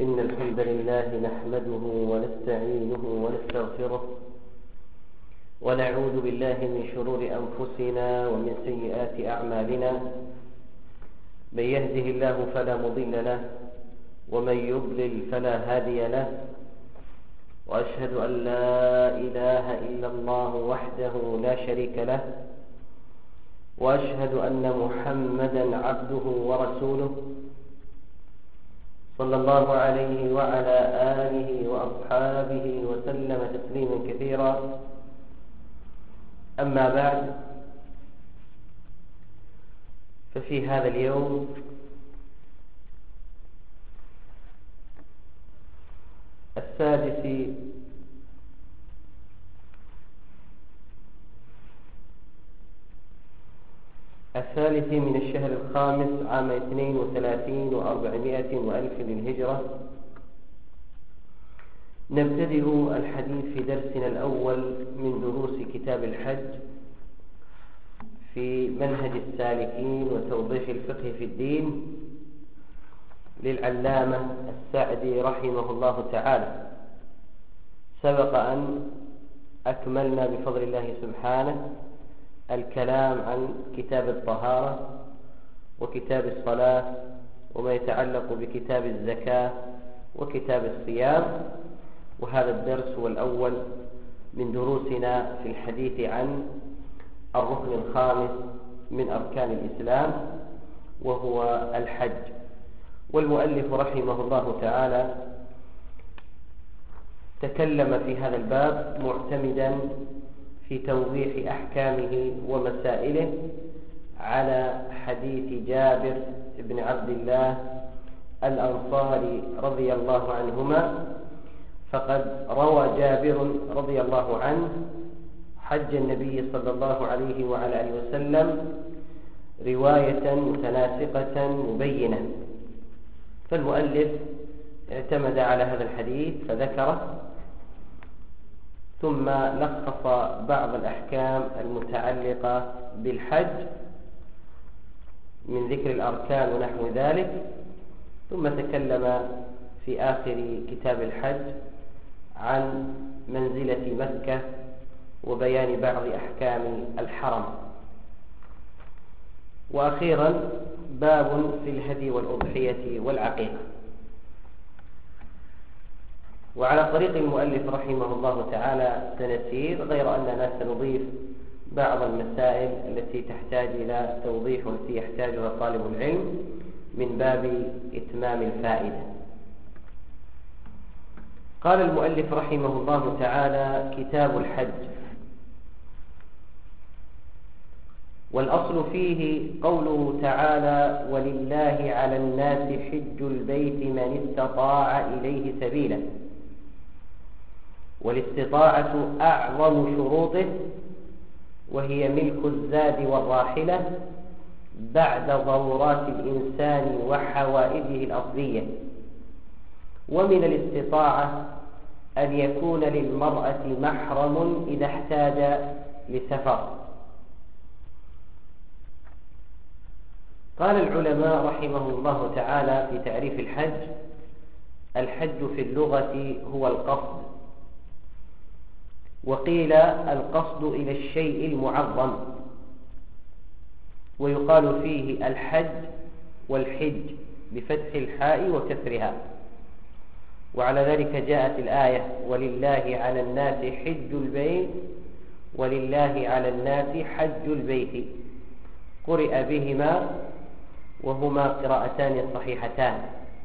إن الحمد لله نحمده ونستعينه ونستغفره ونعوذ بالله من شرور أنفسنا ومن سيئات أعمالنا. من يهده الله فلا مضل له ومن يضلل فلا هادي له، وأشهد أن لا إله إلا الله وحده لا شريك له، وأشهد أن محمدا عبده ورسوله صلى الله عليه وعلى آله وأصحابه وسلم تسليما كثيرا. أما بعد، ففي هذا اليوم الثالث من الشهر الخامس عام 32 و400 وألف للهجرة، نبتدئ الحديث في درسنا الأول من دروس كتاب الحج في منهج السالكين وتوضيح الفقه في الدين للعلامة السعدي رحمه الله تعالى. سبق أن أكملنا بفضل الله سبحانه الكلام عن كتاب الطهارة وكتاب الصلاة وما يتعلق بكتاب الزكاة وكتاب الصيام، وهذا الدرس هو الأول من دروسنا في الحديث عن الركن الخامس من أركان الإسلام وهو الحج. والمؤلف رحمه الله تعالى تكلم في هذا الباب معتمدا في توضيح أحكامه ومسائله على حديث جابر بن عبد الله الأنصاري رضي الله عنهما، فقد روى جابر رضي الله عنه حج النبي صلى الله عليه وعلى آله وسلم رواية متناسقة مبينة، فالمؤلف اعتمد على هذا الحديث فذكره، ثم لخص بعض الأحكام المتعلقة بالحج من ذكر الأركان ونحو ذلك، ثم تكلم في آخر كتاب الحج عن منزلة مكة وبيان بعض أحكام الحرم. وأخيرا باب في الهدي والأضحية والعقيقة. وعلى طريق المؤلف رحمه الله تعالى سنسير، غير أننا سنضيف بعض المسائل التي تحتاج إلى توضيح والتي يحتاجها طالب العلم من باب إتمام الفائدة. قال المؤلف رحمه الله تعالى: كتاب الحج. والأصل فيه قوله تعالى: ولله على الناس حج البيت من استطاع إليه سبيلا. والاستطاعة أعظم شروطه، وهي ملك الزاد والراحلة بعد ضرورات الإنسان وحوائجه الأصلية. ومن الاستطاعة أن يكون للمرأة محرم إذا احتاج لسفر. قال العلماء رحمه الله تعالى في تعريف الحج: الحج في اللغة هو القصد، وقيل القصد إلى الشيء المعظم، ويقال فيه الحج والحج بفتح الحاء وكسرها. وعلى ذلك جاءت الآية: ولله على الناس حج البيت ولله على الناس حج البيت، قرئ بهما وهما قراءتان صحيحتان.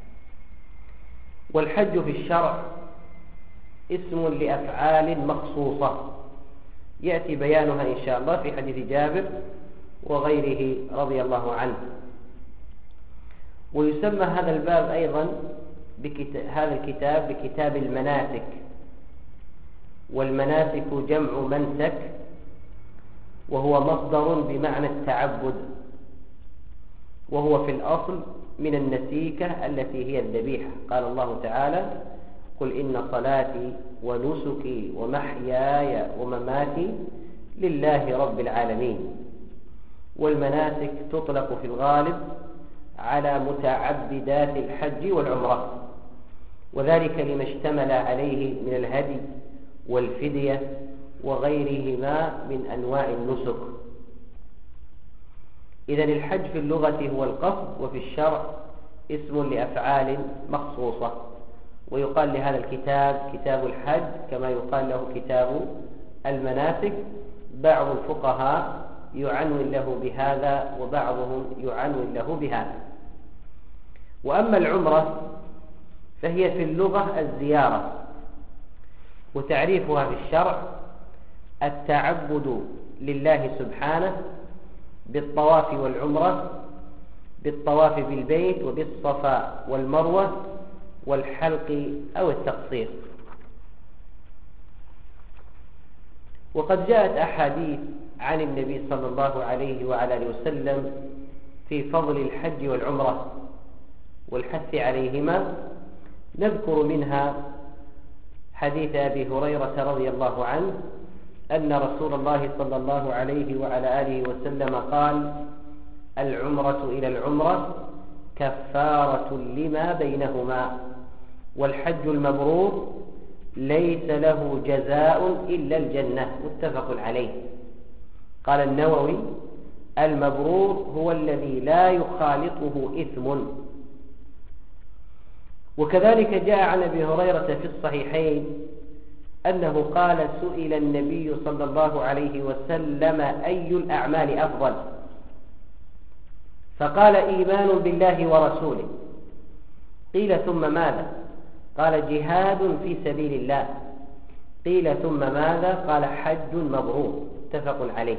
والحج في الشرع اسم لأفعال مخصوصة يأتي بيانها إن شاء الله في حديث جابر وغيره رضي الله عنه. ويسمى هذا الباب أيضا هذا الكتاب بكتاب المناسك، والمناسك جمع منسك، وهو مصدر بمعنى التعبد، وهو في الأصل من النسيكة التي هي الذبيحة. قال الله تعالى: قل إن صلاتي ونسكي ومحياي ومماتي لله رب العالمين. والمناسك تطلق في الغالب على متعبدات الحج والعمرة، وذلك لما اشتمل عليه من الهدي والفدية وغيرهما من أنواع النسك. إذن الحج في اللغة هو القصد، وفي الشرع اسم لأفعال مخصوصة، ويقال لهذا الكتاب كتاب الحج كما يقال له كتاب المناسك. بعض الفقهاء يعنون له بهذا وبعضهم يعنون له بهذا. وأما العمرة فهي في اللغة الزيارة، وتعريفها في الشرع التعبد لله سبحانه بالطواف والعمرة، بالطواف بالبيت وبالصفا والمروة والحلق أو التقصير. وقد جاءت أحاديث عن النبي صلى الله عليه وعلى آله وسلم في فضل الحج والعمرة والحث عليهما. نذكر منها حديث أبي هريرة رضي الله عنه أن رسول الله صلى الله عليه وعلى آله وسلم قال: العمرة إلى العمرة كفارة لما بينهما، والحج المبرور ليس له جزاء إلا الجنة. متفق عليه. قال النووي: المبرور هو الذي لا يخالطه إثم. وكذلك جاء عن أبي هريرة في الصحيحين أنه قال: سئل النبي صلى الله عليه وسلم: أي الأعمال أفضل؟ فقال: إيمان بالله ورسوله. قيل: ثم ماذا؟ قال: جهاد في سبيل الله. قيل: ثم ماذا؟ قال: حج مبرور. متفق عليه.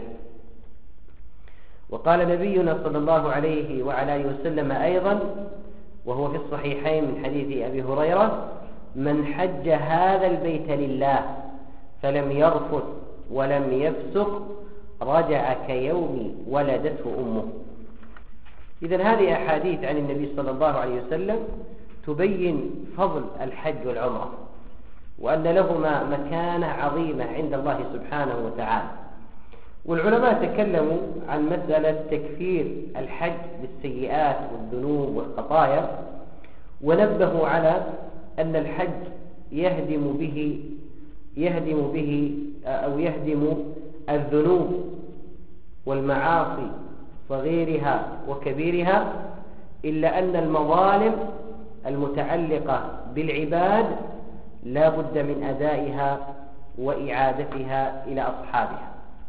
وقال نبينا صلى الله عليه وعلى آله وسلم أيضا، وهو في الصحيحين من حديث أبي هريرة: من حج هذا البيت لله فلم يرفث ولم يفسق رجع كيوم ولدته أمه. إذن هذه أحاديث عن النبي صلى الله عليه وسلم تبين فضل الحج والعمرة، وأن لهما مكانة عظيمة عند الله سبحانه وتعالى. والعلماء تكلموا عن مسألة تكفير الحج بالسيئات والذنوب والخطايا، ونبهوا على أن الحج يهدم الذنوب والمعاصي صغيرها وكبيرها، إلا أن المظالم المتعلقة بالعباد لا بد من أدائها وإعادتها إلى أصحابها.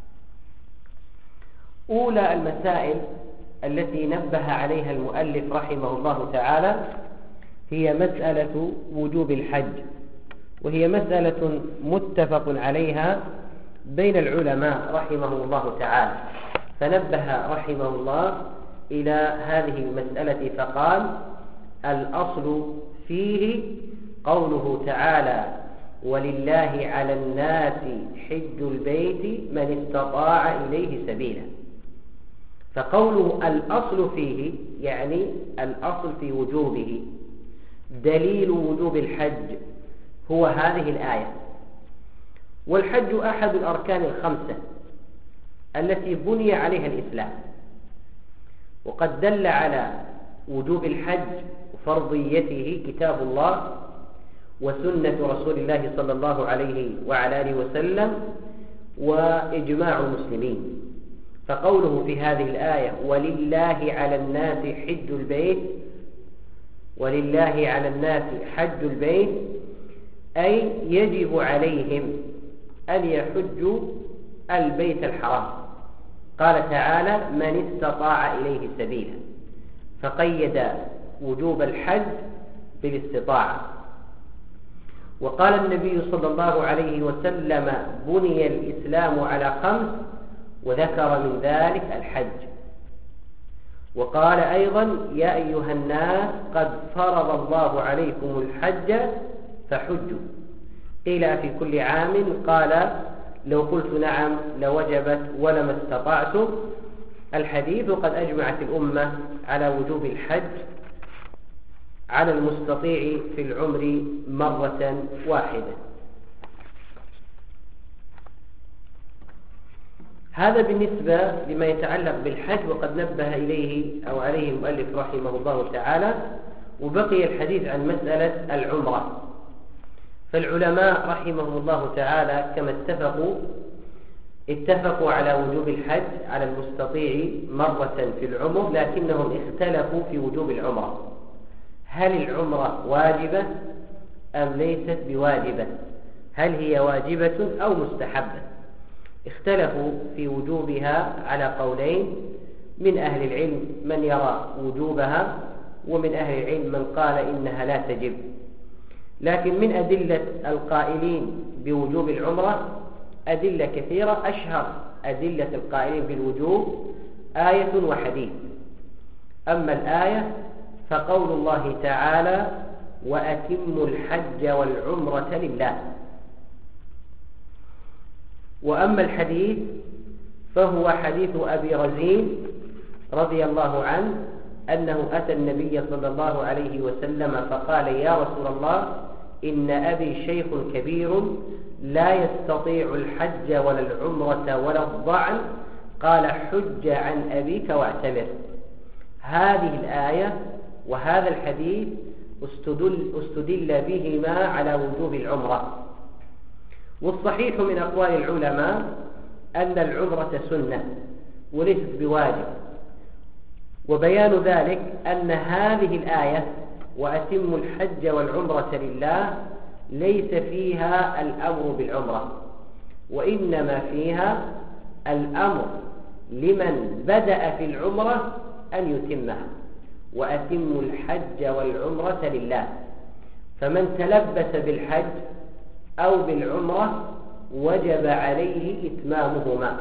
أولى المسائل التي نبه عليها المؤلف رحمه الله تعالى هي مسألة وجوب الحج، وهي مسألة متفق عليها بين العلماء رحمه الله تعالى. فنبه رحمه الله إلى هذه المسألة فقال: الأصل فيه قوله تعالى: ولله على الناس حج البيت من استطاع إليه سبيلا. فقوله الأصل فيه يعني الأصل في وجوبه. دليل وجوب الحج هو هذه الآية. والحج أحد الأركان الخمسة التي بني عليها الإسلام، وقد دل على وجوب الحج وفرضيته كتاب الله وسنة رسول الله صلى الله عليه وعلى آله وسلم وإجماع المسلمين. فقوله في هذه الآية: ولله على الناس حج البيت، ولله على الناس حج البيت، أي يجب عليهم أن يحجوا البيت الحرام. قال تعالى: من استطاع إليه سبيلا، فقيد وجوب الحج بالاستطاعة. وقال النبي صلى الله عليه وسلم: بني الإسلام على 5، وذكر من ذلك الحج. وقال أيضا: يا أيها الناس قد فرض الله عليكم الحج فحجوا. قيل: في كل عام؟ قال: لو قلت نعم لوجبت ولما استطعتم. الحديث قد أجمعت الأمة على وجوب الحج على المستطيع في العمر مرة واحدة. هذا بالنسبة لما يتعلق بالحج، وقد نبه إليه أو عليه المؤلف رحمه الله تعالى. وبقي الحديث عن مسألة العمرة. فالعلماء رحمهم الله تعالى كما اتفقوا على وجوب الحج على المستطيع مرة في العمر، لكنهم اختلفوا في وجوب العمرة. هل العمرة واجبة أم ليست بواجبة؟ هل هي واجبة أو مستحبة؟ اختلفوا في وجوبها على قولين، من أهل العلم من يرى وجوبها، ومن أهل العلم من قال إنها لا تجب. لكن من أدلة القائلين بوجوب العمرة أدلة كثيرة، أشهر أدلة القائلين بالوجوب آية وحديث. أما الآية فقول الله تعالى: وأتموا الحج والعمرة لله. وأما الحديث فهو حديث أبي رزين رضي الله عنه أنه أتى النبي صلى الله عليه وسلم فقال: يا رسول الله، إن أبي شيخ كبير لا يستطيع الحج ولا العمرة ولا الضعن. قال: حج عن أبيك واعتمر. هذه الآية وهذا الحديث استدل بهما على وجوب العمرة. والصحيح من أقوال العلماء أن العمرة سنة وليست بواجب، وبيان ذلك أن هذه الآية وأتموا الحج والعمرة لله ليس فيها الأمر بالعمرة، وإنما فيها الأمر لمن بدأ في العمرة أن يتمها، وأتموا الحج والعمرة لله. فمن تلبس بالحج أو بالعمرة وجب عليه إتمامهما.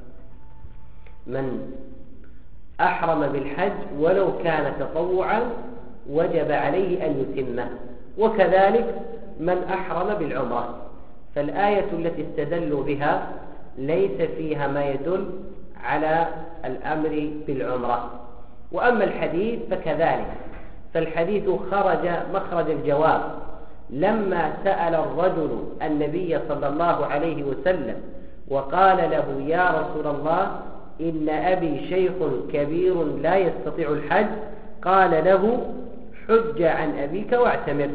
من أحرم بالحج ولو كان تطوعا وجب عليه أن يتمه، وكذلك من أحرم بالعمرة. فالآية التي استدلوا بها ليس فيها ما يدل على الأمر بالعمرة. وأما الحديث فكذلك، فالحديث خرج مخرج الجواب لما سأل الرجل النبي صلى الله عليه وسلم وقال له: يا رسول الله، إن أبي شيخ كبير لا يستطيع الحج. قال له: حج عن أبيك واعتمر.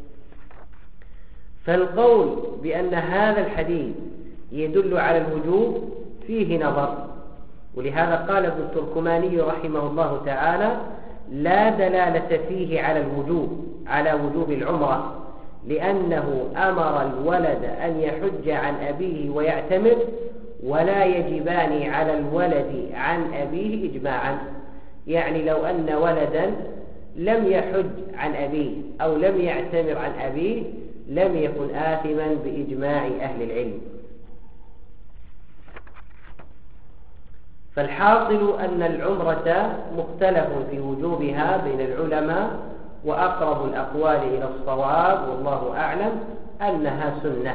فالقول بأن هذا الحديث يدل على الوجوب فيه نظر، ولهذا قال ابن التركماني رحمه الله تعالى: لا دلالة فيه على وجوب العمرة، لأنه أمر الولد أن يحج عن أبيه ويعتمر، ولا يجبان على الولد عن أبيه إجماعا. يعني لو أن ولدا لم يحج عن أبيه أو لم يعتمر عن أبيه لم يكن آثما بإجماع أهل العلم. فالحاصل أن العمرة مختلف في وجوبها بين العلماء، وأقرب الأقوال إلى الصواب والله أعلم أنها سنة.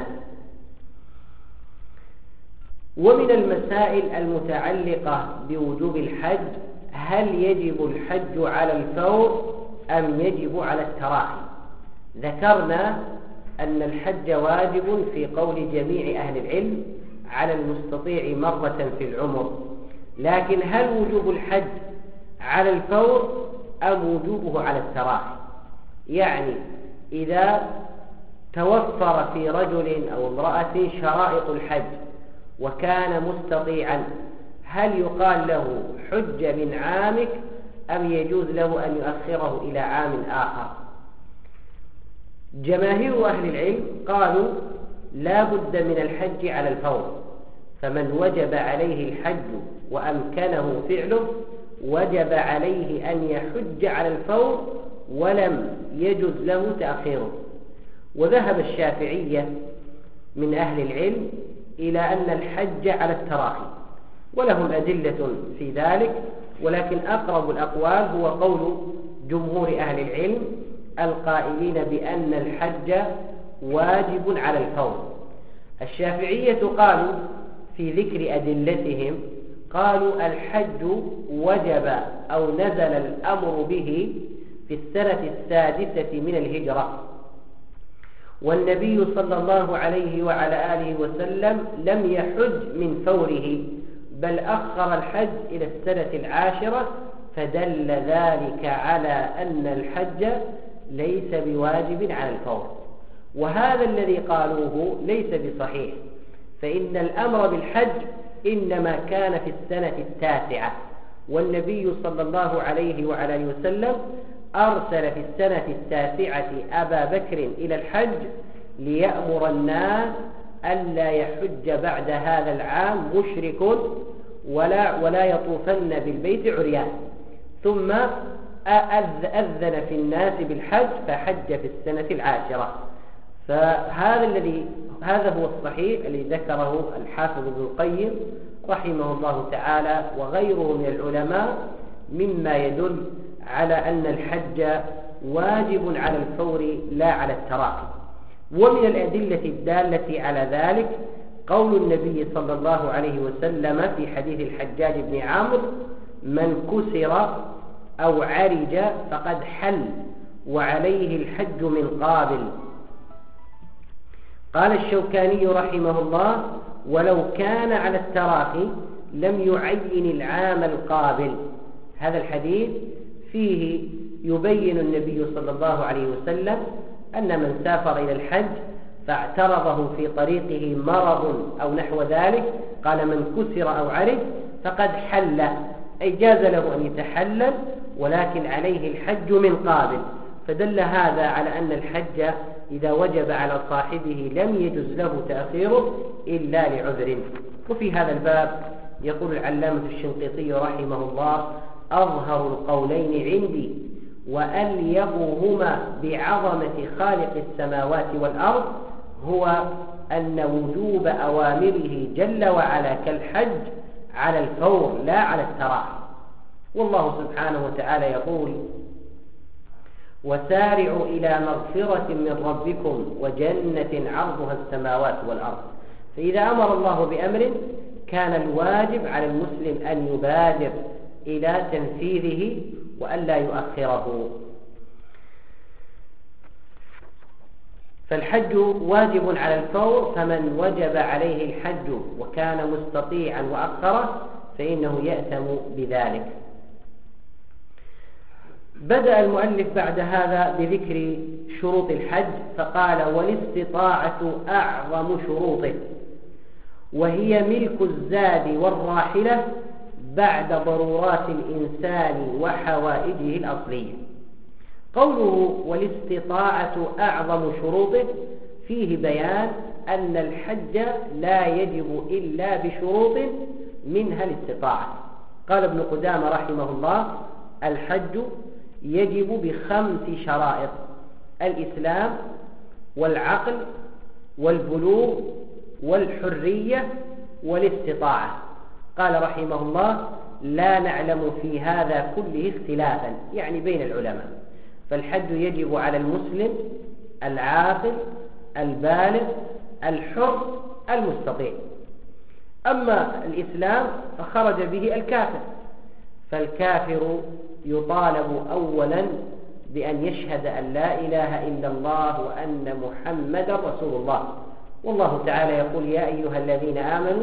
ومن المسائل المتعلقة بوجوب الحج: هل يجب الحج على الفور أم يجب على التراخي؟ ذكرنا أن الحج واجب في قول جميع أهل العلم على المستطيع مرة في العمر، لكن هل وجوب الحج على الفور أم وجوبه على التراخي؟ يعني إذا توفر في رجل أو امرأة شرائط الحج وكان مستطيعا، هل يقال له حج من عامك أم يجوز له أن يؤخره إلى عام آخر؟ جماهير أهل العلم قالوا لا بد من الحج على الفور، فمن وجب عليه الحج وأمكنه فعله وجب عليه أن يحج على الفور ولم يجوز له تأخيره. وذهب الشافعية من أهل العلم إلى أن الحج على التراخي، ولهم أدلة في ذلك، ولكن أقرب الأقوال هو قول جمهور أهل العلم القائلين بأن الحج واجب على الفور. الشافعية قالوا في ذكر أدلتهم، قالوا الحج وجب أو نزل الأمر به في السنة 6 من الهجرة، والنبي صلى الله عليه وعلى آله وسلم لم يحج من فوره، بل أخر الحج إلى السنة 10، فدل ذلك على أن الحج ليس بواجب على الفور. وهذا الذي قالوه ليس بصحيح، فإن الأمر بالحج إنما كان في السنة 9، والنبي صلى الله عليه وعلى آله وسلم أرسل في السنة 9 أبا بكر إلى الحج ليأمر الناس ألا يحج بعد هذا العام مشرك ولا يطوفن بالبيت عريان، ثم أذن في الناس بالحج فحج في السنة 10. هذا هو الصحيح الذي ذكره الحافظ ابن القيم رحمه الله تعالى وغيره من العلماء، مما يدل على أن الحج واجب على الفور لا على التراخي. ومن الأدلة الدالة على ذلك قول النبي صلى الله عليه وسلم في حديث الحجاج بن عمرو: من كسر أو عرج فقد حل وعليه الحج من قابل. قال الشوكاني رحمه الله: ولو كان على التراخي لم يعين العام القابل. هذا الحديث فيه يبين النبي صلى الله عليه وسلم أن من سافر إلى الحج فاعترضه في طريقه مرض أو نحو ذلك، قال: من كسر أو عرج فقد حل، أي جاز له أن يتحلل ولكن عليه الحج من قابل. فدل هذا على أن الحج إذا وجب على صاحبه لم يجز له تأخيره إلا لعذر. وفي هذا الباب يقول العلامة الشنقيطي رحمه الله: أظهر القولين عندي وأليقهما بعظمة خالق السماوات والأرض هو أن وجوب أوامره جل وعلا كالحج على الفور لا على التراخي. والله سبحانه وتعالى يقول: وسارعوا إلى مغفرة من ربكم وجنة عرضها السماوات والأرض. فإذا أمر الله بأمر كان الواجب على المسلم أن يبادر إلى تنفيذه وألا يؤخره. فالحج واجب على الفور، فمن وجب عليه الحج وكان مستطيعا وأخره فإنه يأثم بذلك. بدأ المؤلف بعد هذا بذكر شروط الحج فقال: والاستطاعة أعظم شروطه، وهي ملك الزاد والراحلة بعد ضرورات الإنسان وحوائجه الأصلية. قوله والاستطاعة أعظم شروطه فيه بيان أن الحج لا يجب إلا بشروط منها الاستطاعة. قال ابن قدامة رحمه الله: الحج يجب ب5 شرائط: الإسلام والعقل والبلوغ والحرية والاستطاعة. قال رحمه الله: لا نعلم في هذا كله اختلافا، يعني بين العلماء. فالحج يجب على المسلم العاقل البالغ الحر المستطيع. أما الإسلام فخرج به الكافر، فالكافر يطالب أولا بأن يشهد أن لا إله إلا الله وأن محمدا رسول الله. والله تعالى يقول: يا أيها الذين آمنوا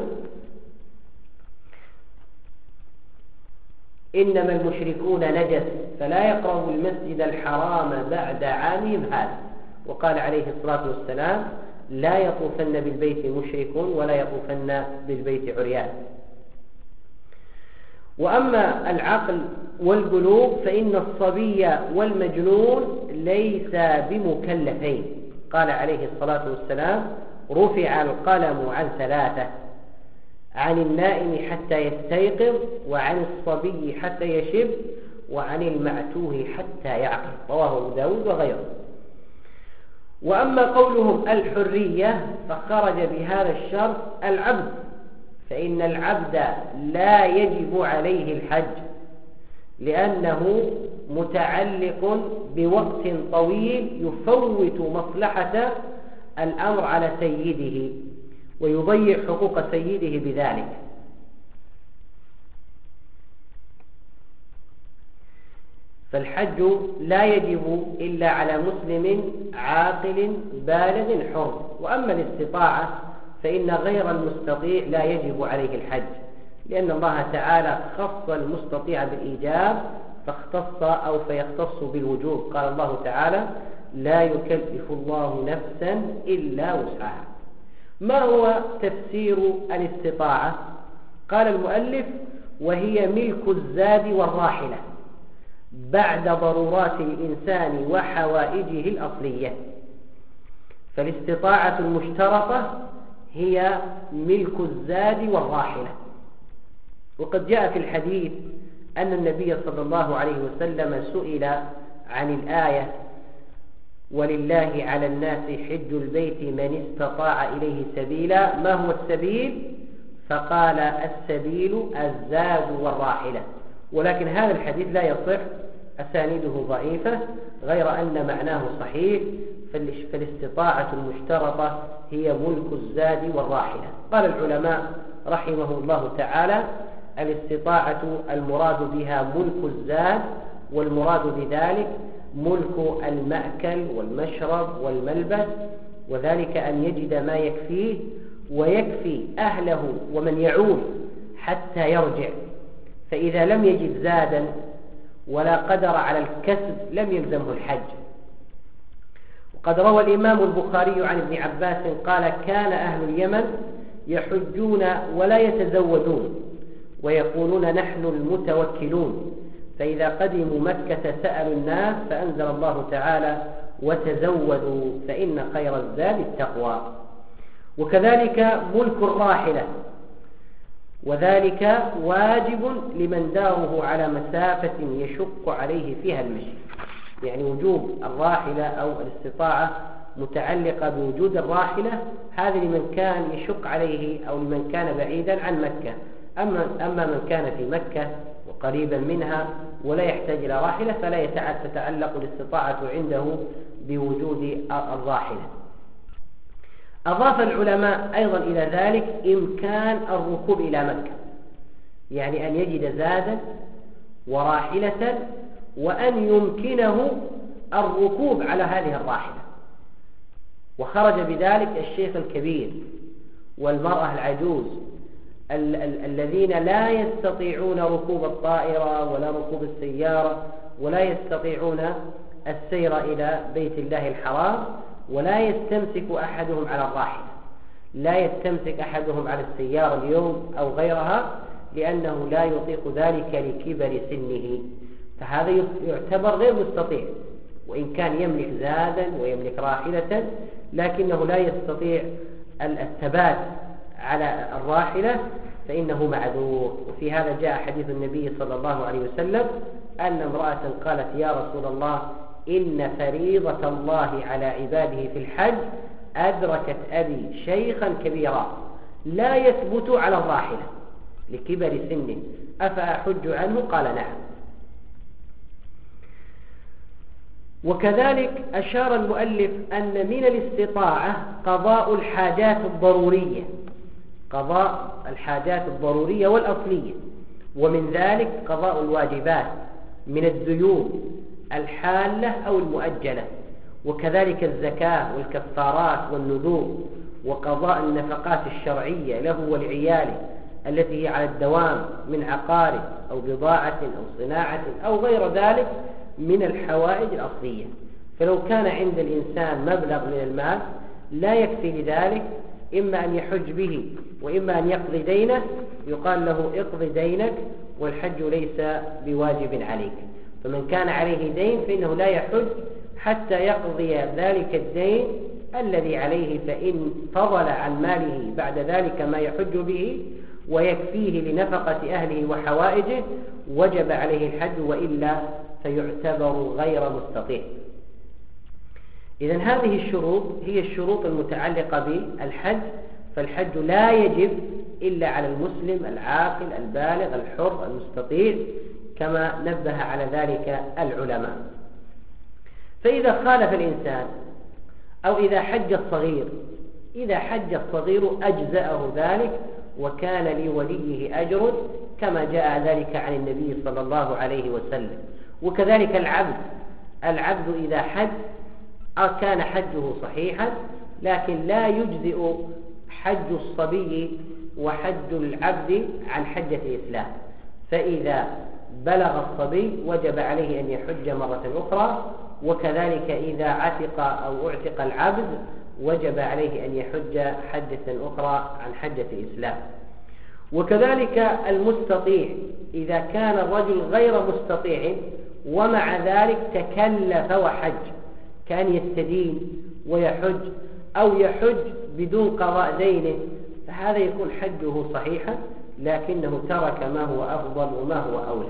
إنما المشركون نجس فلا يقربوا المسجد الحرام بعد عامهم هذا. وقال عليه الصلاة والسلام: لا يطوفن بالبيت مشرك ولا يطوفن بالبيت عريان. وأما العقل والبلوغ فإن الصبي والمجنون ليس بمكلفين. قال عليه الصلاة والسلام: رفع القلم عن 3: عن النائم حتى يستيقظ، وعن الصبي حتى يشب، وعن المعتوه حتى يعقل. رواه أبو داود وغيره. وأما قولهم الحرية فخرج بهذا الشرط العبد، فإن العبد لا يجب عليه الحج لأنه متعلق بوقت طويل يفوت مصلحة الأمر على سيده ويضيع حقوق سيده بذلك. فالحج لا يجب إلا على مسلم عاقل بالغ حر. وأما الاستطاعة فإن غير المستطيع لا يجب عليه الحج، لأن الله تعالى خص المستطيع بالإيجاب فيختص بالوجوب. قال الله تعالى: لا يكلف الله نفسا إلا وسعها. ما هو تفسير الاستطاعة؟ قال المؤلف: وهي ملك الزاد والراحلة بعد ضرورات الإنسان وحوائجه الأصلية. فالاستطاعة المشترطة هي ملك الزاد والراحلة. وقد جاء في الحديث أن النبي صلى الله عليه وسلم سئل عن الآية: ولله على الناس حج البيت من استطاع إليه سبيلا، ما هو السبيل؟ فقال: السبيل الزاد والراحلة. ولكن هذا الحديث لا يصح، أسانيده ضعيفة، غير أن معناه صحيح. فالاستطاعة المشترطة هي ملك الزاد والراحلة. قال العلماء رحمه الله تعالى: الاستطاعة المراد بها ملك الزاد، والمراد بذلك ملك المأكل والمشرب والملبس، وذلك أن يجد ما يكفيه ويكفي أهله ومن يعول حتى يرجع. فإذا لم يجد زادا ولا قدر على الكسب لم يلزمه الحج. وقد روى الإمام البخاري عن ابن عباس قال: كان أهل اليمن يحجون ولا يتزودون ويقولون: نحن المتوكلون. فإذا قدموا مكة سألوا الناس، فأنزل الله تعالى: وتزودوا فإن خير الزاد التقوى. وكذلك ملك الراحلة، وذلك واجب لمن داره على مسافة يشق عليه فيها المشي. يعني وجوب الراحلة أو الاستطاعة متعلقة بوجود الراحلة، هذا لمن كان يشق عليه أو لمن كان بعيدا عن مكة. أما من كان في مكة وقريبا منها ولا يحتاج إلى راحلة فلا تتعلق الاستطاعة عنده بوجود الراحلة. أضاف العلماء أيضا إلى ذلك إمكان الركوب إلى مكة، يعني أن يجد زادا وراحلة وأن يمكنه الركوب على هذه الراحلة. وخرج بذلك الشيخ الكبير والمرأة العجوز الذين لا يستطيعون ركوب الطائرة ولا ركوب السيارة، ولا يستطيعون السير إلى بيت الله الحرام، ولا يستمسك أحدهم على الراحلة، لا يستمسك أحدهم على السيارة اليوم أو غيرها، لأنه لا يطيق ذلك لكبر سنه، فهذا يعتبر غير مستطيع. وإن كان يملك زادا ويملك راحلة لكنه لا يستطيع الثبات على الراحلة فإنه معذور. وفي هذا جاء حديث النبي صلى الله عليه وسلم أن امرأة قالت: يا رسول الله، إن فريضة الله على عباده في الحج أدركت أبي شيخا كبيرا لا يثبت على الراحلة لكبر سنه، أفأحج عنه؟ قال: نعم. وكذلك أشار المؤلف أن من الاستطاعة قضاء الحاجات الضرورية، قضاء الحاجات الضرورية والأصلية، ومن ذلك قضاء الواجبات من الديون الحالة أو المؤجلة، وكذلك الزكاة والكفارات والنذور، وقضاء النفقات الشرعية له ولعياله التي هي على الدوام من عقار أو بضاعة أو صناعة أو غير ذلك من الحوائج الأصلية. فلو كان عند الإنسان مبلغ من المال لا يكفي لذلك، إما أن يحج به وإما أن يقضي دينه، يقال له: اقضي دينك والحج ليس بواجب عليك. فمن كان عليه دين فإنه لا يحج حتى يقضي ذلك الدين الذي عليه، فإن فضل عن ماله بعد ذلك ما يحج به ويكفيه لنفقة أهله وحوائجه وجب عليه الحج، وإلا فيعتبر غير مستطيع. إذن هذه الشروط هي الشروط المتعلقة بالحج. فالحج لا يجب إلا على المسلم العاقل البالغ الحر المستطيع، كما نبه على ذلك العلماء. فإذا خالف الإنسان أو إذا حج الصغير، إذا حج الصغير أجزأه ذلك وكان لوليه أجر، كما جاء ذلك عن النبي صلى الله عليه وسلم. وكذلك العبد إذا حج كان حجه صحيحا، لكن لا يجزئ حج الصبي وحج العبد عن حجة الإسلام. فإذا بلغ الصبي وجب عليه أن يحج مرة أخرى، وكذلك إذا عتق أو أعتق العبد وجب عليه أن يحج حجة أخرى عن حجة الإسلام. وكذلك المستطيع إذا كان الرجل غير مستطيع ومع ذلك تكلف وحج، كان يستدين ويحج أو يحج بدون قضاء دينه، فهذا يكون حجه صحيحا لكنه ترك ما هو أفضل وما هو أولى.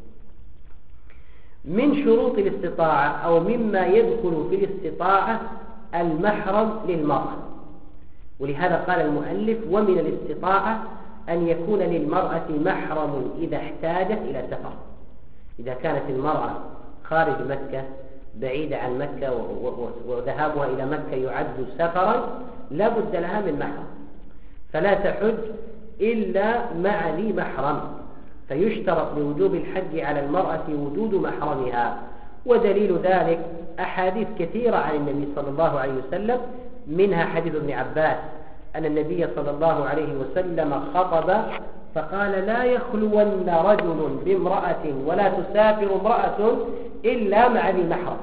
من شروط الاستطاعة أو مما يدخل في الاستطاعة المحرم للمرأة، ولهذا قال المؤلف: ومن الاستطاعة أن يكون للمرأة محرم إذا احتاجت إلى سفر. إذا كانت المرأة خارج مكة بعيدة عن مكة وذهابها إلى مكة يعد سفرا لا بد لها من محرم، فلا تحج إلا مع ذي محرم، فيشترط لوجوب الحج على المرأة وجود محرمها. ودليل ذلك أحاديث كثيرة عن النبي صلى الله عليه وسلم، منها حديث ابن عباس أن النبي صلى الله عليه وسلم خطب فقال: لا يخلون رجل بامرأة ولا تسافر امرأة إلا مع ذي محرم.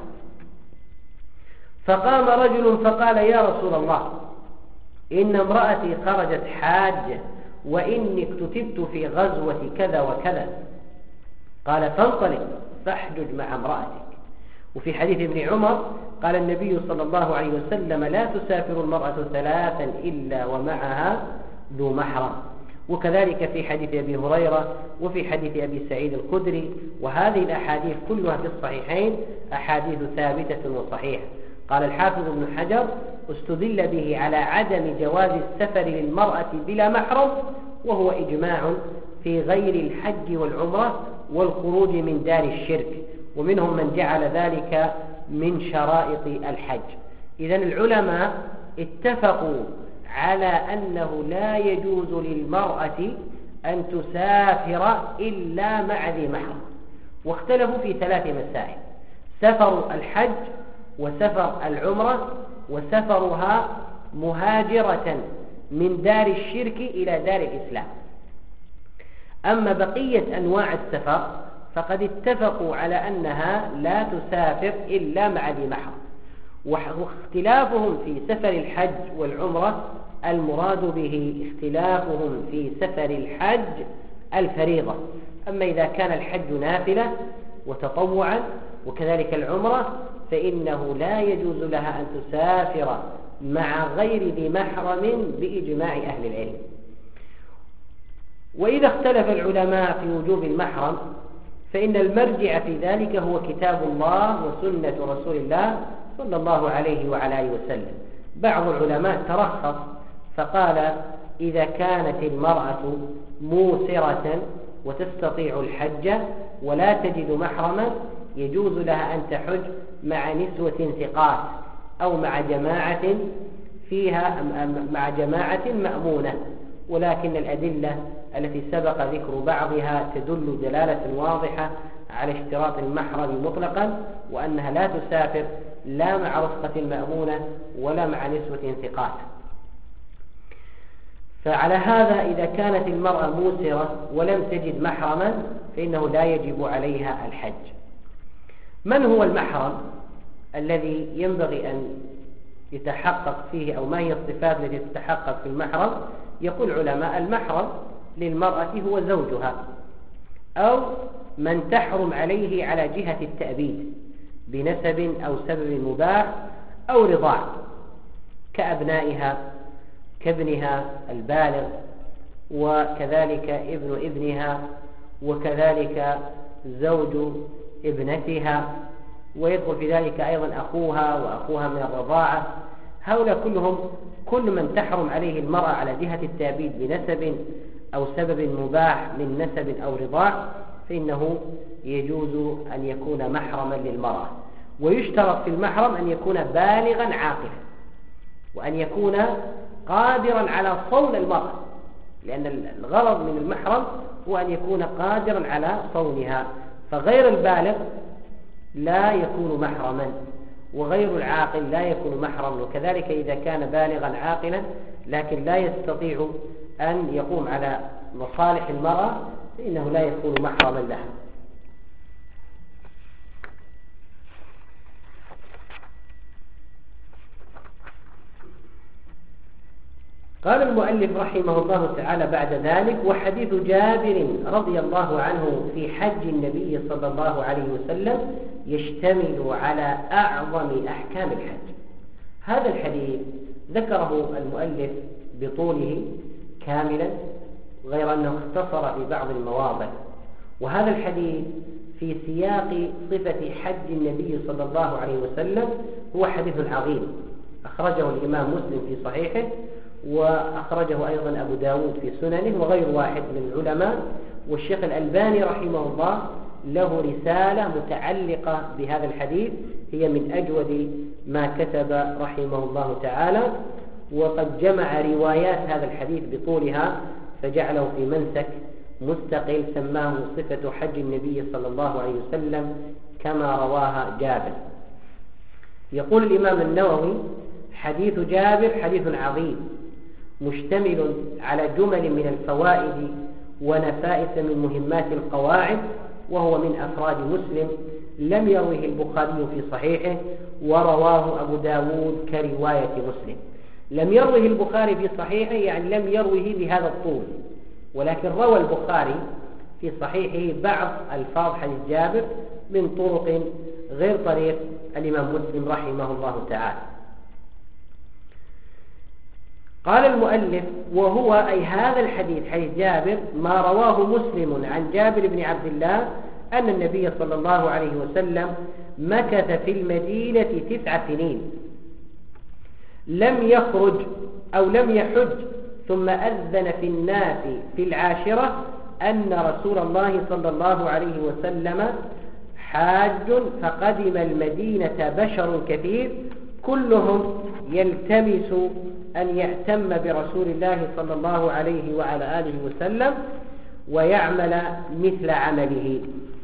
فقام رجل فقال: يا رسول الله، إن امرأتي خرجت حاجة وإني اكتتبت في غزوة كذا وكذا. قال: فانطلق فاحجج مع امرأتك. وفي حديث ابن عمر قال النبي صلى الله عليه وسلم: لا تسافر المرأة ثلاثا إلا ومعها ذو محرم. وكذلك في حديث أبي هريرة وفي حديث أبي سعيد الخدري. وهذه الأحاديث كلها في الصحيحين أحاديث ثابتة وصحيحة. قال الحافظ ابن حجر: استدل به على عدم جواز السفر للمرأة بلا محرم، وهو إجماع في غير الحج والعمرة والخروج من دار الشرك، ومنهم من جعل ذلك من شرائط الحج. إذن العلماء اتفقوا على أنه لا يجوز للمرأة أن تسافر إلا مع ذي محرم، واختلفوا في 3 مسائل: سفر الحج وسفر العمرة وسفرها مهاجرة من دار الشرك إلى دار الإسلام. أما بقية أنواع السفر فقد اتفقوا على أنها لا تسافر إلا مع ذي محرم. واختلافهم في سفر الحج والعمرة المراد به اختلافهم في سفر الحج الفريضة. أما إذا كان الحج نافلة وتطوعا وكذلك العمرة فإنه لا يجوز لها أن تسافر مع غير ذي محرم بإجماع أهل العلم. وإذا اختلف العلماء في وجوب المحرم فإن المرجع في ذلك هو كتاب الله وسنة رسول الله صلى الله عليه وعلى آله وسلم. بعض العلماء ترخص فقال: إذا كانت المرأة موسرة وتستطيع الحج ولا تجد محرما يجوز لها أن تحج مع نسوة ثقات أو مع جماعة مأمونة. ولكن الأدلة التي سبق ذكر بعضها تدل دلالة واضحة على اشتراط المحرم مطلقا، وأنها لا تسافر لا مع رفقة المأمونة ولا مع نسوة ثقات. فعلى هذا إذا كانت المرأة موسرة ولم تجد محرما فإنه لا يجب عليها الحج. من هو المحرم الذي ينبغي أن يتحقق فيه، أو ما هي الصفات التي تتحقق في المحرم؟ يقول علماء: المحرم للمرأة هو زوجها أو من تحرم عليه على جهة التأبيد بنسب أو سبب مباح أو رضاع، كأبنائها كابنها البالغ، وكذلك ابن ابنها، وكذلك زوج ابنتها، ويدخل في ذلك أيضا أخوها وأخوها من الرضاعة. هؤلاء كلهم كل من تحرم عليه المرأة على جهة التأبيد بنسب أو سبب مباح من نسب أو رضاع فإنه يجوز أن يكون محرما للمرأة. ويشترط في المحرم أن يكون بالغا عاقلا، وأن يكون قادرا على صون المرأة، لأن الغرض من المحرم هو أن يكون قادرا على صونها. فغير البالغ لا يكون محرما، وغير العاقل لا يكون محرما. وكذلك إذا كان بالغا عاقلا لكن لا يستطيع أن يقوم على مصالح المرأة فإنه لا يكون محرما لها. قال المؤلف رحمه الله تعالى بعد ذلك: وحديث جابر رضي الله عنه في حج النبي صلى الله عليه وسلم يشتمل على أعظم أحكام الحج. هذا الحديث ذكره المؤلف بطوله كاملا، غير أنه اختصر في بعض المواضع. وهذا الحديث في سياق صفة حج النبي صلى الله عليه وسلم هو حديث عظيم، أخرجه الإمام مسلم في صحيحه، وأخرجه أيضا أبو داود في سننه وغير واحد من العلماء. والشيخ الألباني رحمه الله له رسالة متعلقة بهذا الحديث، هي من أجود ما كتب رحمه الله تعالى، وقد جمع روايات هذا الحديث بطولها فجعله في منسك مستقل سماه صفة حج النبي صلى الله عليه وسلم كما رواها جابر. يقول الإمام النووي: حديث جابر حديث عظيم مشتمل على جمل من الفوائد ونفائس من مهمات القواعد، وهو من أفراد مسلم، لم يروه البخاري في صحيحه ورواه أبو داود كرواية مسلم. لم يروه البخاري في صحيحه يعني لم يروه بهذا الطول، ولكن روى البخاري في صحيحه بعض ألفاظ حديث جابر من طرق غير طريق الإمام مسلم رحمه الله تعالى. قال المؤلف: وهو أي هذا الحديث حديث جابر ما رواه مسلم عن جابر بن عبد الله أن النبي صلى الله عليه وسلم مكث في المدينة 9 سنين، لم يخرج أو لم يحج، ثم أذن في الناس في 10 أن رسول الله صلى الله عليه وسلم حاج، فقدم المدينة بشر كثير كلهم يلتمس أن يأتم برسول الله صلى الله عليه وعلى آله وسلم ويعمل مثل عمله.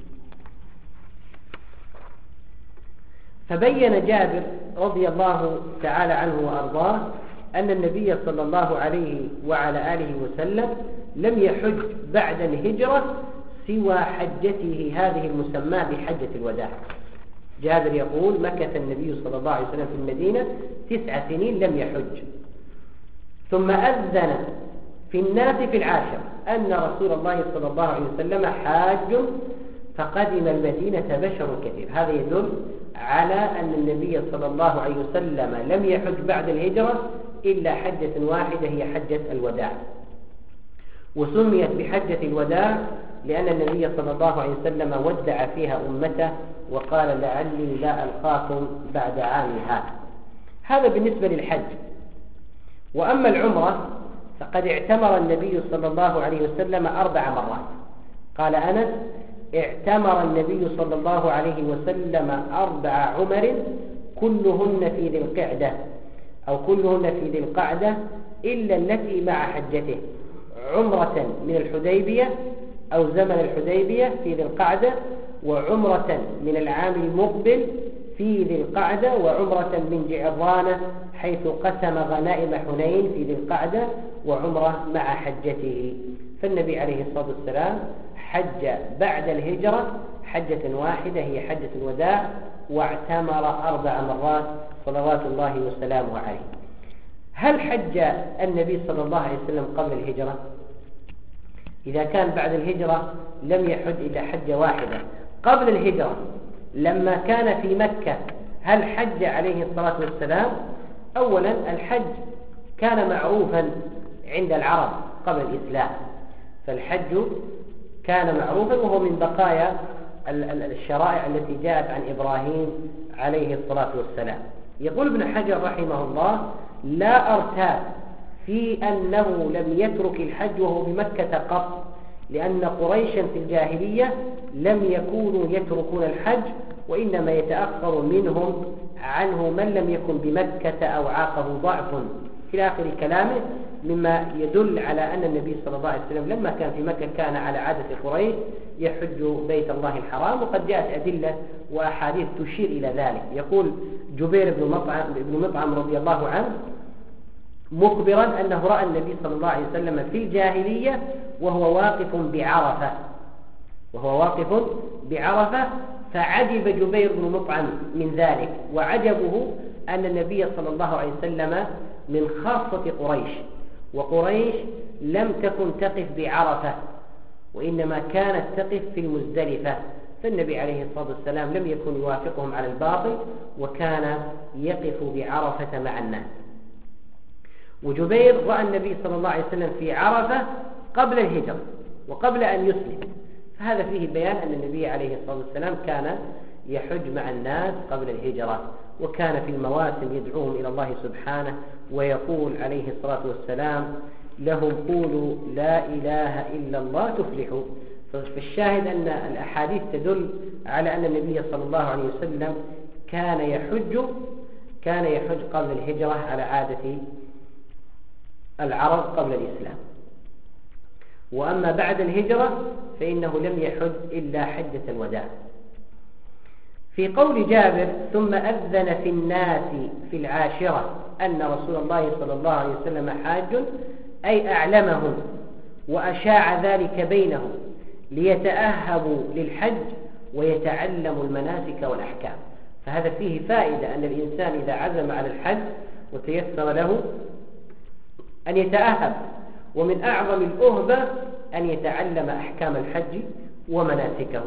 فبين جابر رضي الله تعالى عنه وأرضاه أن النبي صلى الله عليه وعلى آله وسلم لم يحج بعد الهجرة سوى حجته هذه المسماة بحجة الوداع. جابر يقول: مكث النبي صلى الله عليه وسلم في المدينة 9 سنين لم يحج، ثم أذن في الناس في 10 أن رسول الله صلى الله عليه وسلم حاج، فقدم المدينة بشر كثير. هذا يدل على أن النبي صلى الله عليه وسلم لم يحج بعد الهجرة إلا حجة واحدة هي حجة الوداع، وسميت بحجة الوداع لأن النبي صلى الله عليه وسلم ودع فيها أمته وقال: لعلي لا ألقاكم بعد عامي هذا. هذا بالنسبة للحج. وأما العمرة فقد اعتمر النبي صلى الله عليه وسلم 4 مرات. قال أنس: اعتمر النبي صلى الله عليه وسلم 4 عمر كلهن في ذي القعدة أو كلهن في ذي القعدة إلا التي مع حجته، عمرة من الحديبية أو زمن الحديبية في ذي القعدة، وعمرة من العام المقبل في ذي القعدة، وعمرة من جعرانة حيث قسم غنائم حنين في ذي القعدة، وعمرة مع حجته. فالنبي عليه الصلاة والسلام حج بعد الهجرة حجة واحدة هي حجة الوداع، واعتمر 4 مرات صلوات الله وسلامه عليه. هل حج النبي صلى الله عليه وسلم قبل الهجرة؟ إذا كان بعد الهجرة لم يحج إلا حجة واحدة. قبل الهجرة لما كان في مكة هل حج عليه الصلاة والسلام؟ أولا الحج كان معروفا عند العرب قبل الإسلام، فالحج كان معروفا وهو من بقايا الشرائع التي جاءت عن إبراهيم عليه الصلاة والسلام. يقول ابن حجر رحمه الله: لا أرتاب في أنه لم يترك الحج وهو بمكة قط، لأن قريشا في الجاهلية لم يكونوا يتركون الحج، وإنما يتأخر منهم عنه من لم يكن بمكة أو عاقه ضعف إلى آخر كلامه، مما يدل على أن النبي صلى الله عليه وسلم لما كان في مكة كان على عادة قريش يحج بيت الله الحرام، وقد جاءت أدلة وأحاديث تشير إلى ذلك. يقول جبير بن مطعم رضي الله عنه مخبرا أنه رأى النبي صلى الله عليه وسلم في الجاهلية وهو واقف بعرفة، فعجب جبير بن مطعم من ذلك، وعجبه أن النبي صلى الله عليه وسلم من خاصة قريش، وقريش لم تكن تقف بعرفة، وإنما كانت تقف في المزدلفة، فالنبي عليه الصلاة والسلام لم يكن يوافقهم على الباطل، وكان يقف بعرفة مع الناس. وجبير رأى النبي صلى الله عليه وسلم في عرفة قبل الهجرة وقبل أن يسلم، فهذا فيه بيان أن النبي عليه الصلاة والسلام كان يحج مع الناس قبل الهجرة، وكان في المواسم يدعوهم إلى الله سبحانه ويقول عليه الصلاة والسلام لهم قولوا لا إله إلا الله تفلحوا. فالشاهد أن الأحاديث تدل على أن النبي صلى الله عليه وسلم كان يحج قبل الهجرة على عادة العرب قبل الإسلام. وأما بعد الهجرة فإنه لم يحج إلا حجة الوداع. في قول جابر ثم أذن في الناس في العاشرة أن رسول الله صلى الله عليه وسلم حاج، أي أعلمهم وأشاع ذلك بينهم ليتأهبوا للحج ويتعلموا المناسك والأحكام. فهذا فيه فائدة أن الإنسان إذا عزم على الحج وتيسر له أن يتأهب، ومن أعظم الأهبة أن يتعلم أحكام الحج ومناسكه.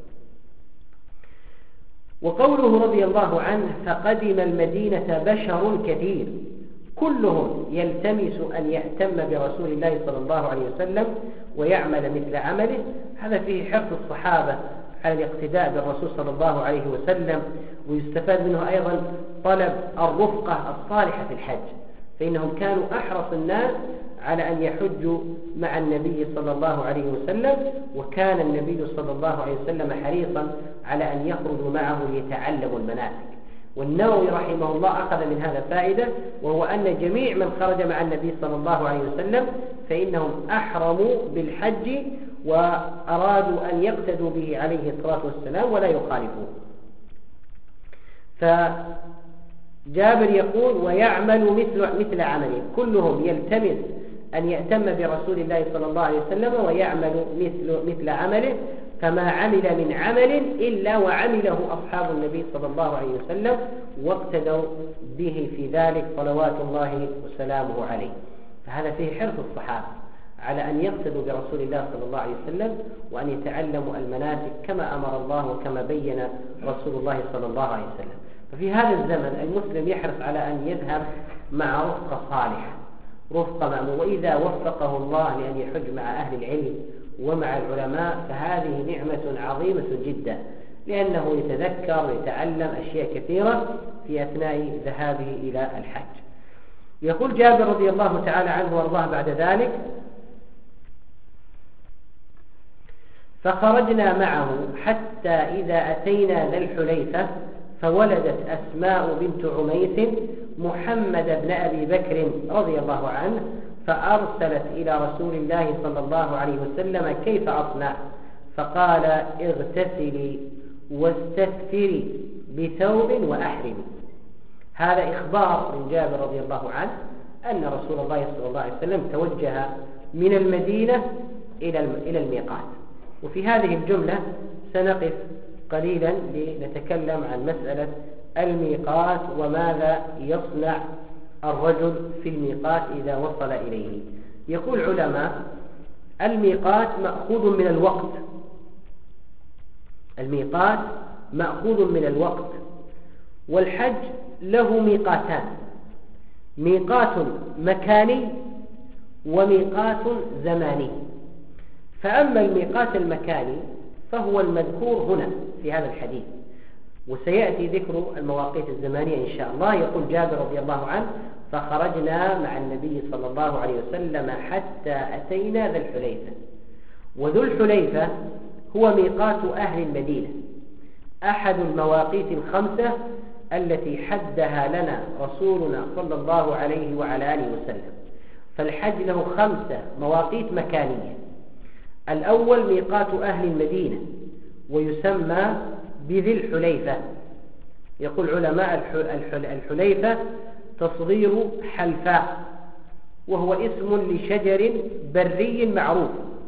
وقوله رضي الله عنه فقدم المدينة بشر كثير كلهم يلتمس أن يأتم برسول الله صلى الله عليه وسلم ويعمل مثل عمله، هذا فيه حرص الصحابة على الاقتداء بالرسول صلى الله عليه وسلم. ويستفاد منه أيضا طلب الرفقة الصالحة في الحج، فإنهم كانوا أحرص الناس على أن يحجوا مع النبي صلى الله عليه وسلم، وكان النبي صلى الله عليه وسلم حريصا على أن يخرجوا معه ليتعلموا المناسك. والنووي رحمه الله أخذ من هذا فائدة، وهو أن جميع من خرج مع النبي صلى الله عليه وسلم فإنهم أحرموا بالحج وأرادوا أن يقتدوا به عليه الصلاة والسلام ولا يخالفوه. فجابر يقول ويعمل مثل عمله، كلهم يلتمس أن يأتم برسول الله صلى الله عليه وسلم ويعمل مثل عمله، فما عمل من عمل إلا وعمله أصحاب النبي صلى الله عليه وسلم واقتدوا به في ذلك صلوات الله وسلامه عليه. فهذا فيه حرص الصحابة على أن يقتدوا برسول الله صلى الله عليه وسلم وأن يتعلموا المناسك كما أمر الله وكما بين رسول الله صلى الله عليه وسلم. ففي هذا الزمن المسلم يحرص على أن يذهب مع رفقة صالحة، رفقة مأمون، وإذا وفقه الله لأن يحج مع أهل العلم ومع العلماء فهذه نعمة عظيمة جدا، لأنه يتذكر ويتعلم أشياء كثيرة في أثناء ذهابه إلى الحج. يقول جابر رضي الله تعالى عنه وارضاه بعد ذلك فخرجنا معه حتى إذا أتينا ذا الحليفة فولدت أسماء بنت عميس محمد بن أبي بكر رضي الله عنه، فأرسلت إلى رسول الله صلى الله عليه وسلم كيف أصنع؟ فقال اغتسلي واستثفري بثوب وأحرمي. هذا إخبار من جابر رضي الله عنه أن رسول الله صلى الله عليه وسلم توجه من المدينة إلى الميقات. وفي هذه الجملة سنقف قليلا لنتكلم عن مسألة الميقات وماذا يصنع الرجل في الميقات إذا وصل إليه. يقول علماء الميقات مأخوذ من الوقت، الميقات مأخوذ من الوقت، والحج له ميقاتان، ميقات مكاني وميقات زماني. فأما الميقات المكاني فهو المذكور هنا في هذا الحديث، وسيأتي ذكر المواقيت الزمانية إن شاء الله. يقول جابر رضي الله عنه فخرجنا مع النبي صلى الله عليه وسلم حتى أتينا ذا الحليفة. وذو الحليفة هو ميقات أهل المدينة، أحد المواقيت الخمسة التي حدها لنا رسولنا صلى الله عليه وعلى آله وسلم. فالحج له 5 مواقيت مكانية. الأول ميقات أهل المدينة ويسمى بذي الحليفة. يقول علماء الحليفة تصغير حلفاء، وهو اسم لشجر بري معروف.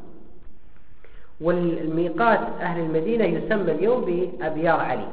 والميقات أهل المدينة يسمى اليوم بأبيار علي.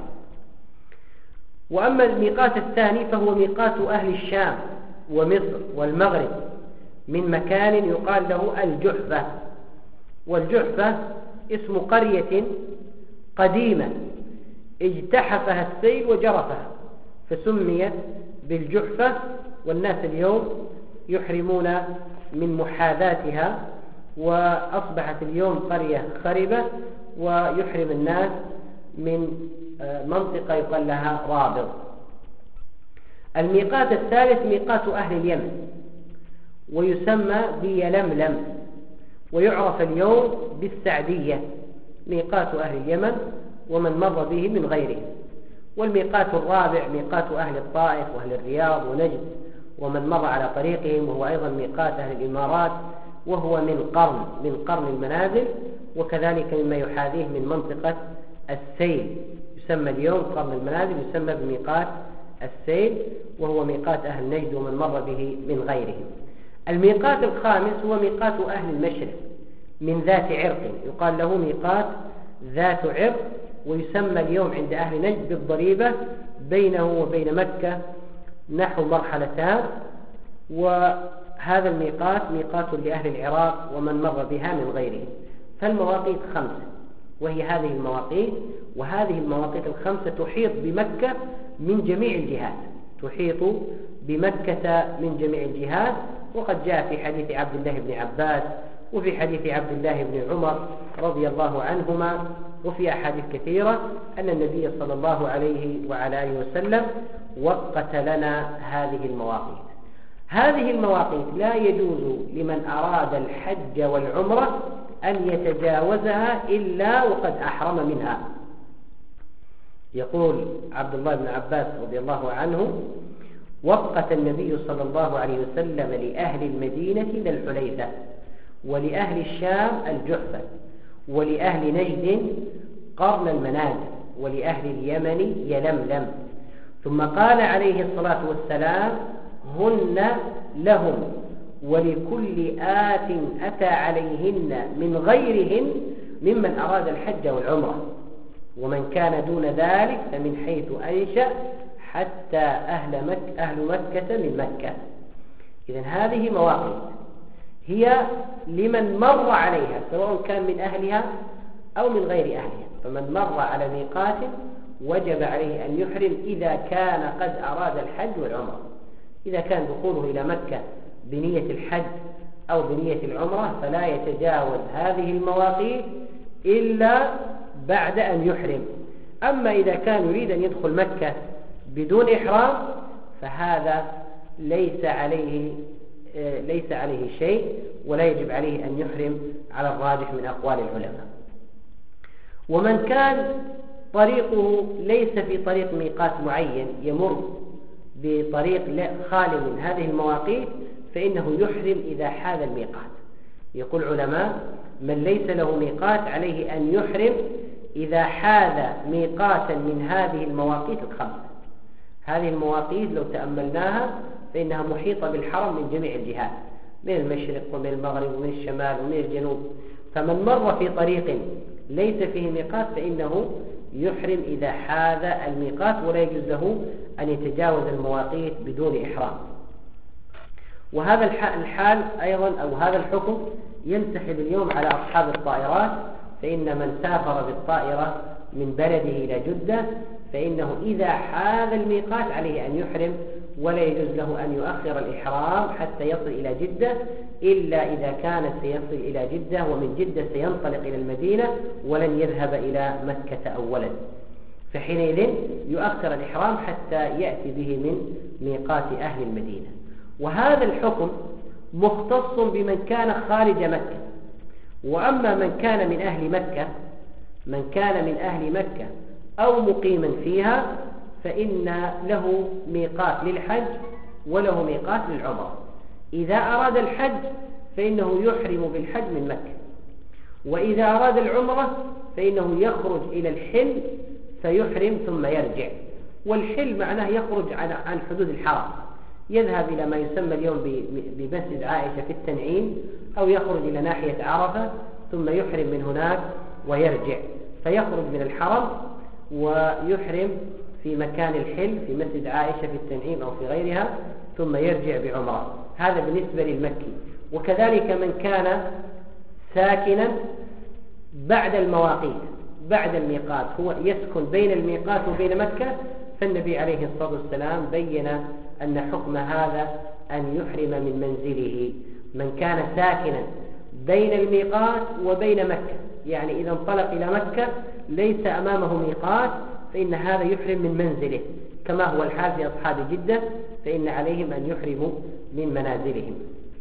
وأما الميقات الثاني فهو ميقات أهل الشام ومصر والمغرب، من مكان يقال له الجحفة. والجحفة اسم قرية قديمة اجتحفها السيل وجرفها فسميت بالجحفة، والناس اليوم يحرمون من محاذاتها، وأصبحت اليوم قرية خربة ويحرم الناس من منطقة يقال لها رابض. الميقات الثالث ميقات أهل اليمن، ويسمى بيلملم، ويعرف اليوم بالسعدية، ميقات أهل اليمن ومن مر به من غيره. والميقات الرابع ميقات أهل الطائف وأهل الرياض ونجد ومن مر على طريقهم، وهو أيضا ميقات أهل الإمارات، وهو من قرن المنازل، وكذلك مما يحاذيه من منطقة السيل، يسمى اليوم قرن المنازل، يسمى بميقات السيل، وهو ميقات أهل نجد ومن مر به من غيرهم. الميقات الخامس هو ميقات أهل المشرق من ذات عرق، يقال له ميقات ذات عرق، ويسمى اليوم عند أهل نجد بالضريبة، بينه وبين مكة نحو مرحلتان. وهذا الميقات ميقات لأهل العراق ومن مر بها من غيرهم. فالمواقيت 5، وهي هذه المواقيت، وهذه المواقيت 5 تحيط بمكة من جميع الجهات، تحيط بمكة من جميع الجهات. وقد جاء في حديث عبد الله بن عباس، وفي حديث عبد الله بن عمر رضي الله عنهما، وفي أحاديث كثيرة أن النبي صلى الله عليه وعلى آله وسلم وقت لنا هذه المواقيت. هذه المواقيت لا يجوز لمن أراد الحج والعمرة أن يتجاوزها إلا وقد أحرم منها. يقول عبد الله بن عباس رضي الله عنه: وقت النبي صلى الله عليه وسلم لأهل المدينة الحليفة، ولأهل الشام الجحفة، ولأهل نجد قرن المنازل، ولأهل اليمن يلملم. ثم قال عليه الصلاة والسلام: هن لهم ولكل آت أتى عليهن من غيرهم ممن أراد الحج والعمرة، ومن كان دون ذلك فمن حيث أنشأ حتى أهل مكة من مكة. إذن هذه مواقيت هي لمن مر عليها، سواء كان من أهلها أو من غير أهلها. فمن مر على ميقات وجب عليه أن يحرم إذا كان قد أراد الحج والعمرة. إذا كان دخوله إلى مكة بنية الحج أو بنية العمرة فلا يتجاوز هذه المواقيت إلا بعد أن يحرم. أما إذا كان يريد أن يدخل مكة بدون إحرام فهذا ليس عليه شيء، ولا يجب عليه أن يحرم على الراجح من أقوال العلماء. ومن كان طريقه ليس في طريق ميقات معين، يمر بطريق خال من هذه المواقيت، فإنه يحرم إذا حاذ الميقات. يقول علماء: من ليس له ميقات عليه أن يحرم إذا حاذ ميقاتا من هذه المواقيت 5. هذه المواقيت لو تأملناها فإنها محيطة بالحرم من جميع الجهات، من المشرق ومن المغرب ومن الشمال ومن الجنوب. فمن مر في طريق ليس فيه ميقات فإنه يحرم إذا حاذ الميقات، ولا يجوز له أن يتجاوز المواقيت بدون إحرام. وهذا الحال أيضا أو هذا الحكم ينسحب اليوم على أصحاب الطائرات، فإن من سافر بالطائرة من بلده إلى جدة فإنه إذا حاذ الميقات عليه أن يحرم، ولا يجوز له أن يؤخر الإحرام حتى يصل إلى جدة، إلا إذا كان سيصل إلى جدة ومن جدة سينطلق إلى المدينة ولن يذهب إلى مكة أولا، فحينئذ يؤخر الإحرام حتى يأتي به من ميقات أهل المدينة. وهذا الحكم مختص بمن كان خارج مكة. وأما من كان من أهل مكة أو مقيما فيها فإن له ميقات للحج وله ميقات للعمرة. إذا أراد الحج فإنه يحرم بالحج من مكة، وإذا أراد العمرة فإنه يخرج إلى الحل فيحرم ثم يرجع. والحل معناه يخرج عن حدود الحرم، يذهب إلى ما يسمى اليوم بمسجد عائشة في التنعيم، أو يخرج إلى ناحية عرفة ثم يحرم من هناك ويرجع، فيخرج من الحرم ويحرم في مكان الحل في مسجد عائشة في التنعيم أو في غيرها ثم يرجع بعمرة. هذا بالنسبة للمكي. وكذلك من كان ساكنا بعد المواقيت بعد الميقات، هو يسكن بين الميقات وبين مكة، فالنبي عليه الصلاة والسلام بين أن حكم هذا أن يحرم من منزله. من كان ساكنا بين الميقات وبين مكة، يعني إذا انطلق إلى مكة ليس أمامه ميقات، فإن هذا يحرم من منزله، كما هو الحال في أصحاب جدة، فإن عليهم أن يحرموا من منازلهم.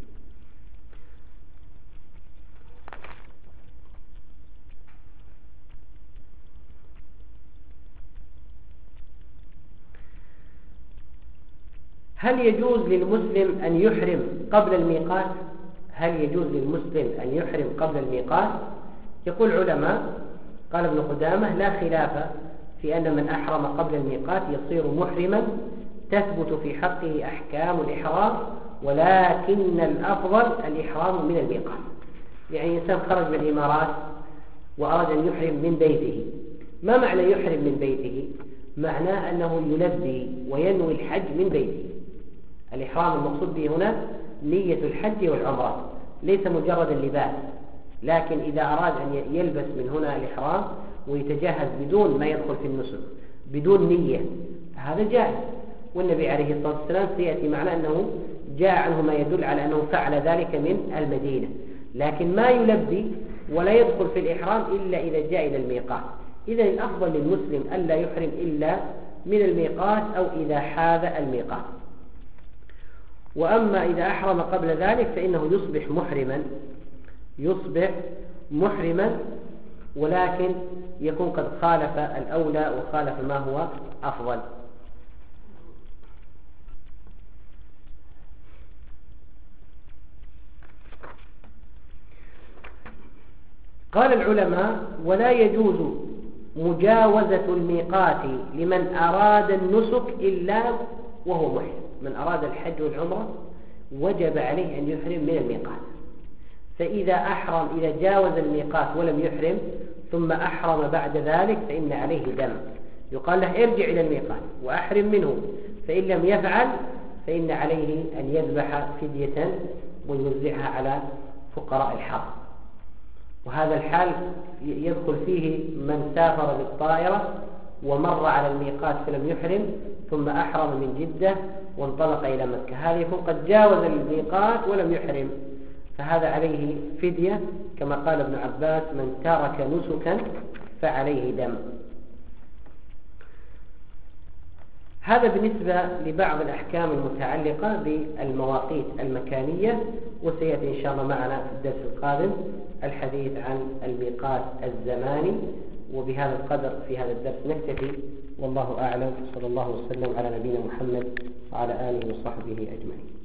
هل يجوز للمسلم أن يحرم قبل الميقات؟ هل يجوز للمسلم أن يحرم قبل الميقات؟ يقول علماء، قال ابن قدامة: لا خلاف في أن من أحرم قبل الميقات يصير محرما، تثبت في حقه أحكام الإحرام، ولكن الأفضل الإحرام من الميقات. يعني إنسان خرج من الإمارات وأراد أن يحرم من بيته. ما معنى يحرم من بيته؟ معناه أنه يلبي وينوي الحج من بيته. الإحرام المقصود به هنا نية الحج والعمرة، ليس مجرد اللباس. لكن إذا أراد أن يلبس من هنا الإحرام ويتجهز بدون ما يدخل في النسك، بدون نية، هذا جائز. والنبي عليه الصلاة والسلام سيأتي معنا أنه جاء عنه ما يدل على أنه فعل ذلك من المدينة. لكن ما يلبي ولا يدخل في الإحرام إلا إذا جاء إلى الميقات. إذن الأفضل للمسلم ألا يحرم إلا من الميقات أو إذا حاذ الميقات. وأما إذا أحرم قبل ذلك فإنه يصبح محرما، ولكن يكون قد خالف الأولى وخالف ما هو أفضل. قال العلماء: ولا يجوز مجاوزة الميقات لمن أراد النسك إلا وهو محرم. من أراد الحج والعمرة وجب عليه أن يحرم من الميقات. فإذا أحرم، إذا جاوز الميقات ولم يحرم ثم أحرم بعد ذلك فإن عليه دم، يقال له ارجع إلى الميقات وأحرم منه. فإن لم يفعل فإن عليه أن يذبح فدية ويوزعها على فقراء الحرم. وهذا الحال يدخل فيه من سافر بالطائرة ومر على الميقات فلم يحرم ثم أحرم من جدة وانطلق إلى مكة، هذا يكون قد جاوز الميقات ولم يحرم، فهذا عليه فدية، كما قال ابن عباس: من ترك نسكا فعليه دم. هذا بالنسبة لبعض الأحكام المتعلقة بالمواقيت المكانية، وسيأتي إن شاء الله معنا في الدرس القادم الحديث عن الميقات الزماني. وبهذا القدر في هذا الدرس نكتفي، والله أعلم. صلى الله وسلم على نبينا محمد وعلى آله وصحبه أجمعين.